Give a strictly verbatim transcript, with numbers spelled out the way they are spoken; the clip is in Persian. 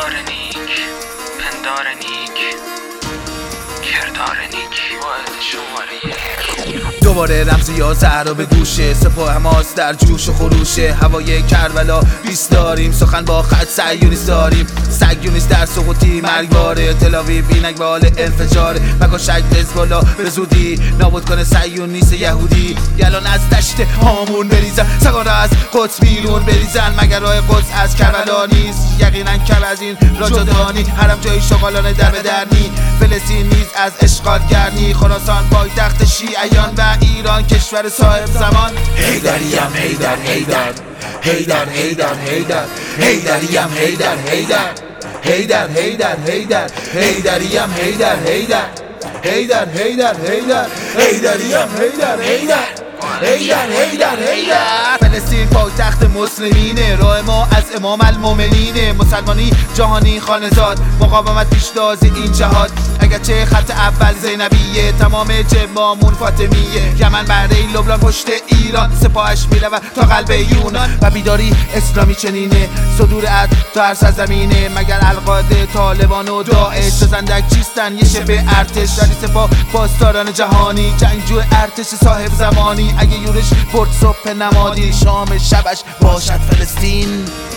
کردار نیک، پندار نیک، کردار نیک، واحد شماره یک. دوباره رمزی یا زهرا به گوشه، سپاه حماس در جوش و خروشه. هوای کربلا بیست داریم، سخن با خط صهیونیست داریم. صهیونیست در سقوطی مرگباره، تلاویو اینک به حال انفجاره. مکن شک حزب‌الله به زودی نابود کنه صهیونیست یهودی. گلان از دشت هامون بریزن، سگان از قدس بیرون بریزن. مگر راه قدس از کربلا نیست؟ یقینا کم از این راجدانی. حرم جای شغالانه در به در نی، فلسطین نیز از اشغالگر نی. خراسان پایتخت شیعیان و ایران کشور صاحب زمان. حیدریم حیدر حیدر حیدر حیدر حیدر حیدریم حیدر حیدر حیدر حیدر حیدر حیدریم حیدر حیدر حیدر حیدر حیدر حیدریم حیدر حیدر حیدر حیدر حیدر. فلسطین پایتخت مسلمینه، راه ما از امام المومنینه. مسلمانی جهانی خانزاد، مقاومت پیشتاز این جهاد. اگرچه خط اول زینبیه، تمام جبامون فاطمیه. یمن بحرین لبنان پشت ایران، سپاهش میرود تا قلب یونان. و بیداری اسلامی چنینه، صدور عد تا هر سرزمینه. مگر القاعده، طالبان و داعش سازندک چیستن؟ یه شبه ارتش داری سپاه پاسداران جهانی. جنگجو ارتش صاحب زمانی، اگه یورش برد صبح نمادی، شام شبش باشد فلسطین.